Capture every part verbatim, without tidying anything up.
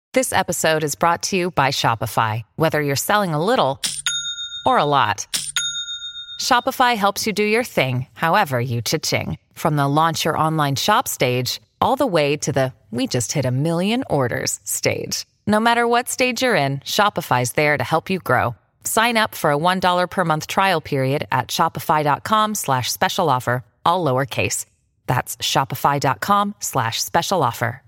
This episode is brought to you by Shopify. Whether you're selling a little or a lot, Shopify helps you do your thing, however you cha-ching. From the launch your online shop stage, all the way to the we just hit a million orders stage. No matter what stage you're in, Shopify's there to help you grow. Sign up for a one dollar per month trial period at shopify.com slash special offer, all lowercase. That's shopify.com slash special offer.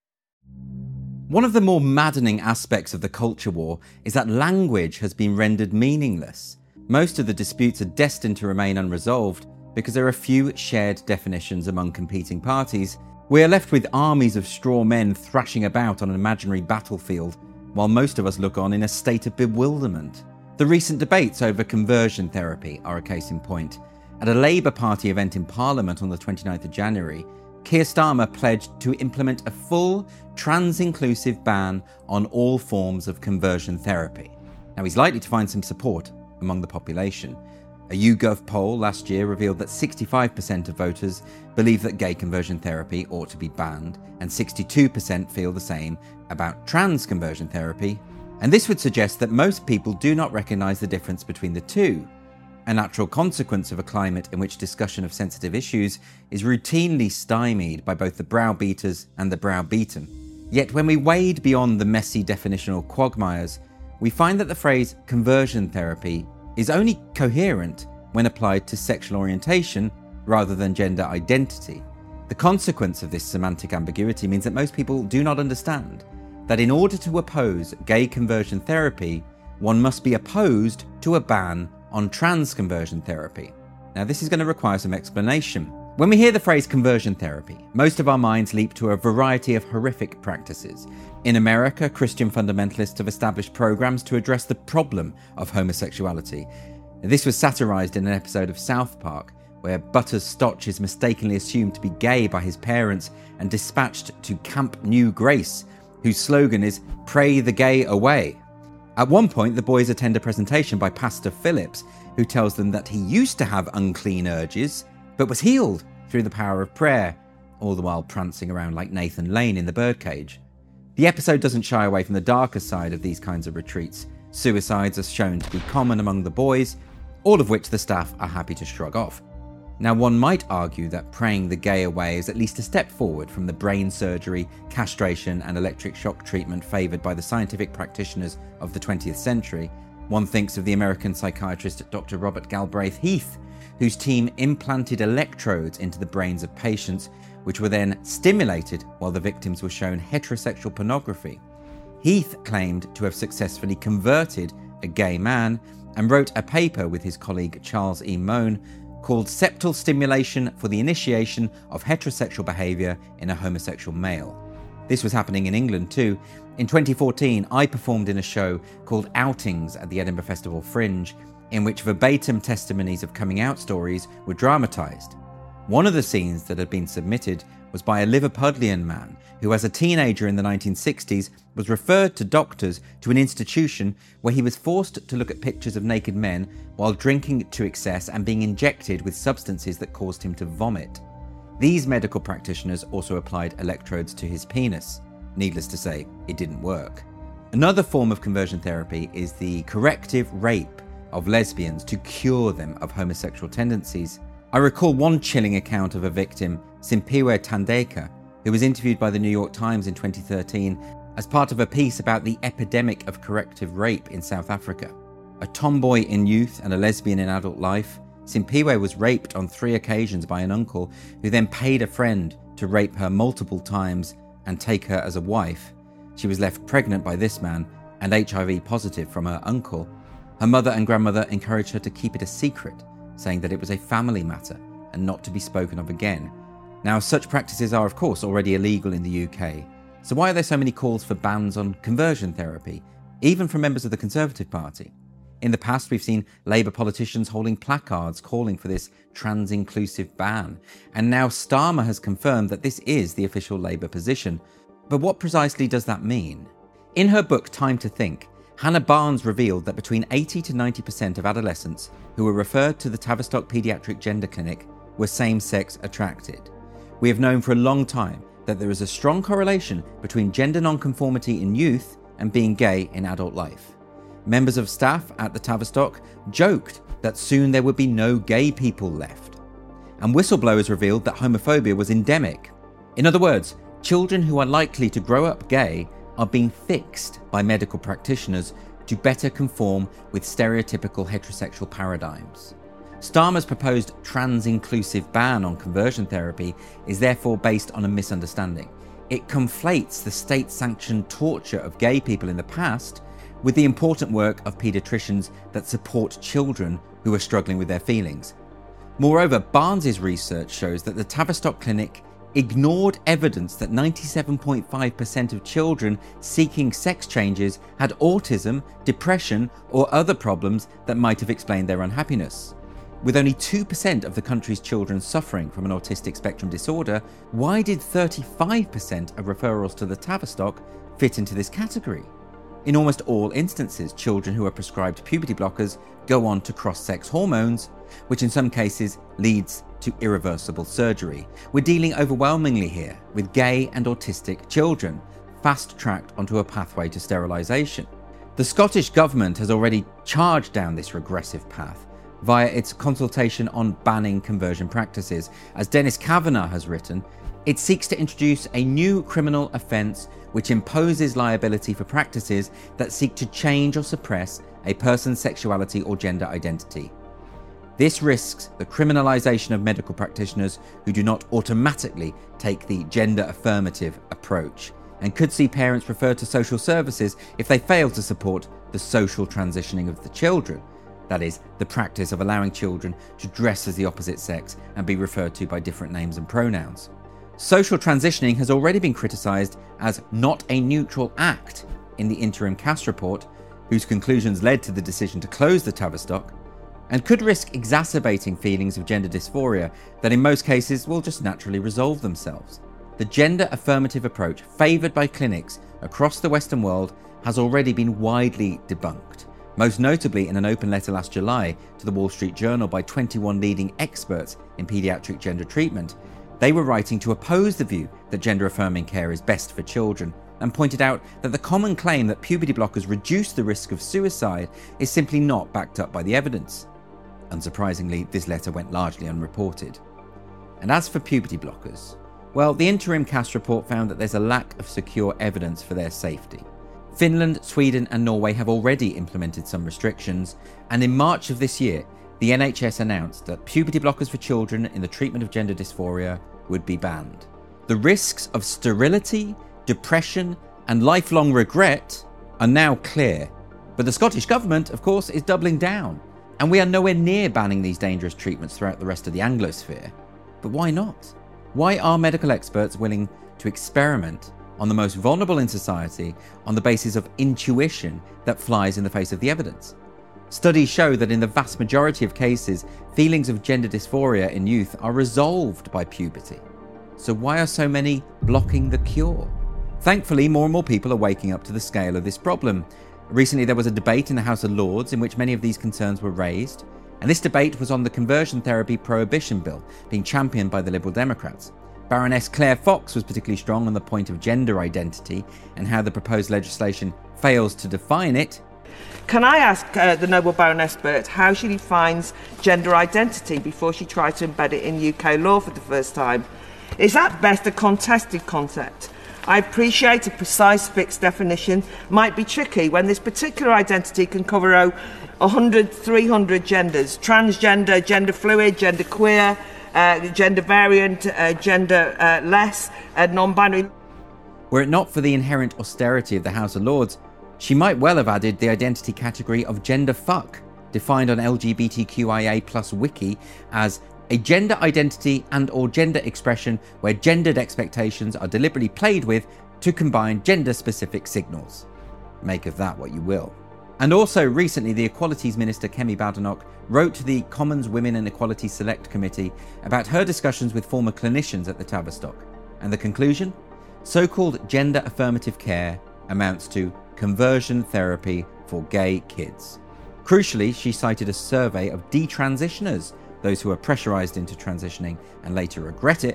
One of the more maddening aspects of the culture war is that language has been rendered meaningless. Most of the disputes are destined to remain unresolved because there are few shared definitions among competing parties. We are left with armies of straw men thrashing about on an imaginary battlefield, while most of us look on in a state of bewilderment. The recent debates over conversion therapy are a case in point. At a Labour Party event in Parliament on the twenty-ninth of January, Keir Starmer pledged to implement a full, trans-inclusive ban on all forms of conversion therapy. Now, he's likely to find some support among the population. A YouGov poll last year revealed that sixty-five percent of voters believe that gay conversion therapy ought to be banned, and sixty-two percent feel the same about trans conversion therapy. And this would suggest that most people do not recognise the difference between the two. A natural consequence of a climate in which discussion of sensitive issues is routinely stymied by both the browbeaters and the browbeaten. Yet when we wade beyond the messy definitional quagmires, we find that the phrase conversion therapy is only coherent when applied to sexual orientation rather than gender identity. The consequence of this semantic ambiguity means that most people do not understand that in order to oppose gay conversion therapy, one must be opposed to a ban on trans conversion therapy. Now, this is going to require some explanation. When we hear the phrase conversion therapy, most of our minds leap to a variety of horrific practices. In America, Christian fundamentalists have established programs to address the problem of homosexuality. This was satirized in an episode of South Park, where Butters Stotch is mistakenly assumed to be gay by his parents and dispatched to Camp New Grace, whose slogan is "Pray the Gay Away." At one point, the boys attend a presentation by Pastor Phillips, who tells them that he used to have unclean urges, but was healed through the power of prayer, all the while prancing around like Nathan Lane in the birdcage. The episode doesn't shy away from the darker side of these kinds of retreats. Suicides are shown to be common among the boys, all of which the staff are happy to shrug off. Now, one might argue that praying the gay away is at least a step forward from the brain surgery, castration and electric shock treatment favoured by the scientific practitioners of the twentieth century. One thinks of the American psychiatrist Doctor Robert Galbraith Heath, whose team implanted electrodes into the brains of patients, which were then stimulated while the victims were shown heterosexual pornography. Heath claimed to have successfully converted a gay man and wrote a paper with his colleague Charles E. Mohn called Septal Stimulation for the Initiation of Heterosexual Behaviour in a Homosexual Male. This was happening in England too. In twenty fourteen, I performed in a show called Outings at the Edinburgh Festival Fringe, in which verbatim testimonies of coming out stories were dramatised. One of the scenes that had been submitted was by a Liverpudlian man who, as a teenager in the nineteen sixties, was referred to doctors to an institution where he was forced to look at pictures of naked men while drinking to excess and being injected with substances that caused him to vomit. These medical practitioners also applied electrodes to his penis. Needless to say, it didn't work. Another form of conversion therapy is the corrective rape of lesbians to cure them of homosexual tendencies. I recall one chilling account of a victim, Simpiwe Tandeka, who was interviewed by the New York Times in twenty thirteen as part of a piece about the epidemic of corrective rape in South Africa. A tomboy in youth and a lesbian in adult life, Simpiwe was raped on three occasions by an uncle who then paid a friend to rape her multiple times and take her as a wife. She was left pregnant by this man and H I V positive from her uncle. Her mother and grandmother encouraged her to keep it a secret, saying that it was a family matter and not to be spoken of again. Now, such practices are of course already illegal in the U K, so why are there so many calls for bans on conversion therapy, even from members of the Conservative Party? In the past, we've seen Labour politicians holding placards calling for this trans-inclusive ban, and now Starmer has confirmed that this is the official Labour position. But what precisely does that mean? In her book Time to Think, Hannah Barnes revealed that between eighty to ninety percent of adolescents who were referred to the Tavistock Paediatric Gender Clinic were same-sex attracted. We have known for a long time that there is a strong correlation between gender nonconformity in youth and being gay in adult life. Members of staff at the Tavistock joked that soon there would be no gay people left. And whistleblowers revealed that homophobia was endemic. In other words, children who are likely to grow up gay are being fixed by medical practitioners to better conform with stereotypical heterosexual paradigms. Starmer's proposed trans-inclusive ban on conversion therapy is therefore based on a misunderstanding. It conflates the state-sanctioned torture of gay people in the past with the important work of paediatricians that support children who are struggling with their feelings. Moreover, Barnes's research shows that the Tavistock Clinic ignored evidence that ninety-seven point five percent of children seeking sex changes had autism, depression, or other problems that might have explained their unhappiness. With only two percent of the country's children suffering from an autistic spectrum disorder, why did thirty-five percent of referrals to the Tavistock fit into this category? In almost all instances, children who are prescribed puberty blockers go on to cross-sex hormones, which in some cases leads to irreversible surgery. We're dealing overwhelmingly here with gay and autistic children, fast-tracked onto a pathway to sterilisation. The Scottish Government has already charged down this regressive path via its consultation on banning conversion practices. As Dennis Kavanagh has written, it seeks to introduce a new criminal offence which imposes liability for practices that seek to change or suppress a person's sexuality or gender identity. This risks the criminalisation of medical practitioners who do not automatically take the gender affirmative approach, and could see parents referred to social services if they fail to support the social transitioning of the children. That is, the practice of allowing children to dress as the opposite sex and be referred to by different names and pronouns. Social transitioning has already been criticised as not a neutral act in the interim Cass report, whose conclusions led to the decision to close the Tavistock, and could risk exacerbating feelings of gender dysphoria that in most cases will just naturally resolve themselves. The gender affirmative approach favoured by clinics across the Western world has already been widely debunked, most notably in an open letter last July to the Wall Street Journal by twenty-one leading experts in paediatric gender treatment. They were writing to oppose the view that gender-affirming care is best for children, and pointed out that the common claim that puberty blockers reduce the risk of suicide is simply not backed up by the evidence. Unsurprisingly, this letter went largely unreported. And as for puberty blockers, well, the interim Cass report found that there's a lack of secure evidence for their safety. Finland, Sweden and Norway have already implemented some restrictions, and in March of this year, the N H S announced that puberty blockers for children in the treatment of gender dysphoria would be banned. The risks of sterility, depression and lifelong regret are now clear, but the Scottish Government, of course, is doubling down, and we are nowhere near banning these dangerous treatments throughout the rest of the Anglosphere. But why not? Why are medical experts willing to experiment on the most vulnerable in society on the basis of intuition that flies in the face of the evidence? Studies show that in the vast majority of cases, feelings of gender dysphoria in youth are resolved by puberty. So why are so many blocking the cure? Thankfully, more and more people are waking up to the scale of this problem. Recently, there was a debate in the House of Lords in which many of these concerns were raised, and this debate was on the conversion therapy prohibition bill being championed by the Liberal Democrats. Baroness Claire Fox was particularly strong on the point of gender identity and how the proposed legislation fails to define it. Can I ask uh, the Noble Baroness Burt how she defines gender identity before she tried to embed it in U K law for the first time? Is at best a contested concept. I appreciate a precise fixed definition might be tricky when this particular identity can cover oh, one hundred, three hundred genders: transgender, gender fluid, gender queer, uh, gender variant, uh, gender uh, less, uh, non-binary. Were it not for the inherent austerity of the House of Lords, she might well have added the identity category of gender fuck, defined on L G B T Q I A plus wiki as a gender identity and or gender expression where gendered expectations are deliberately played with to combine gender-specific signals. Make of that what you will. And also recently, the Equalities Minister Kemi Badenoch wrote to the Commons Women and Equality Select Committee about her discussions with former clinicians at the Tavistock. And the conclusion? So-called gender affirmative care amounts to conversion therapy for gay kids. Crucially, she cited a survey of detransitioners, those who are pressurised into transitioning and later regret it,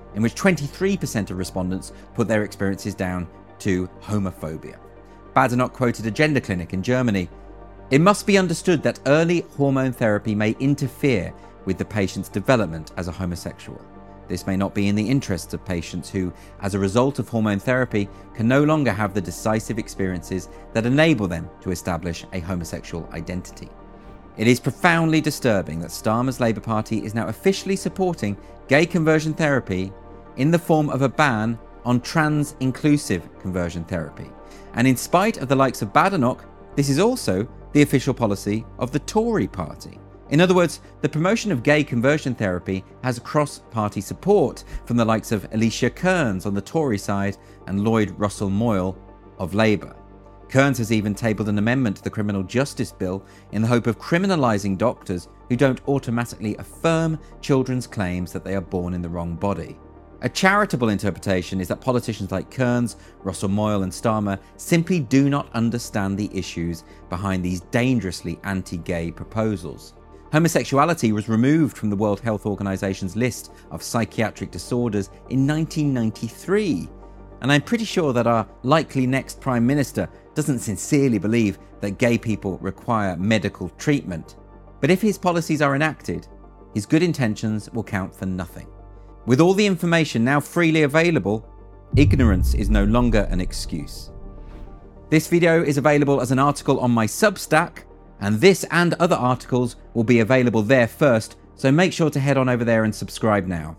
in which twenty-three percent of respondents put their experiences down to homophobia. Badenoch quoted a gender clinic in Germany. It must be understood that early hormone therapy may interfere with the patient's development as a homosexual. This may not be in the interests of patients who, as a result of hormone therapy, can no longer have the decisive experiences that enable them to establish a homosexual identity. It is profoundly disturbing that Starmer's Labour Party is now officially supporting gay conversion therapy in the form of a ban on trans-inclusive conversion therapy. And in spite of the likes of Badenoch, this is also the official policy of the Tory party. In other words, the promotion of gay conversion therapy has cross-party support from the likes of Alicia Kearns on the Tory side and Lloyd Russell Moyle of Labour. Kearns has even tabled an amendment to the Criminal Justice Bill in the hope of criminalising doctors who don't automatically affirm children's claims that they are born in the wrong body. A charitable interpretation is that politicians like Kearns, Russell Moyle and Starmer simply do not understand the issues behind these dangerously anti-gay proposals. Homosexuality was removed from the World Health Organization's list of psychiatric disorders in nineteen ninety-three. And I'm pretty sure that our likely next Prime Minister doesn't sincerely believe that gay people require medical treatment. But if his policies are enacted, his good intentions will count for nothing. With all the information now freely available, ignorance is no longer an excuse. This video is available as an article on my Substack, and this and other articles will be available there first, so make sure to head on over there and subscribe now.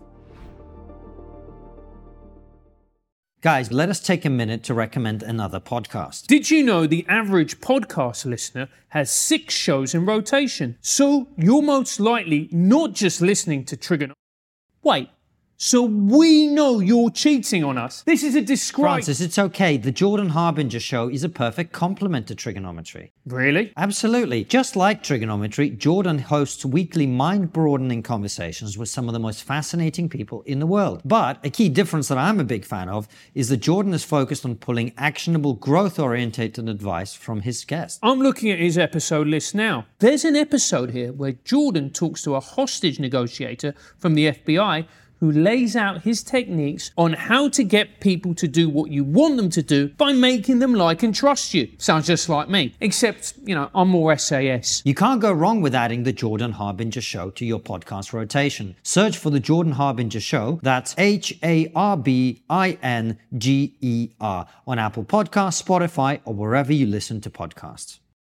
Guys, let us take a minute to recommend another podcast. Did you know the average podcast listener has six shows in rotation? So you're most likely not just listening to Trigonometry. Wait. So we know you're cheating on us. This is a disgrace. Francis, it's okay. The Jordan Harbinger Show is a perfect complement to Trigonometry. Really? Absolutely. Just like Trigonometry, Jordan hosts weekly mind-broadening conversations with some of the most fascinating people in the world. But a key difference that I'm a big fan of is that Jordan is focused on pulling actionable, growth-orientated advice from his guests. I'm looking at his episode list now. There's an episode here where Jordan talks to a hostage negotiator from the F B I who lays out his techniques on how to get people to do what you want them to do by making them like and trust you. Sounds just like me, except, you know, I'm more S A S. You can't go wrong with adding the Jordan Harbinger Show to your podcast rotation. Search for the Jordan Harbinger Show, that's H A R B I N G E R, on Apple Podcasts, Spotify, or wherever you listen to podcasts.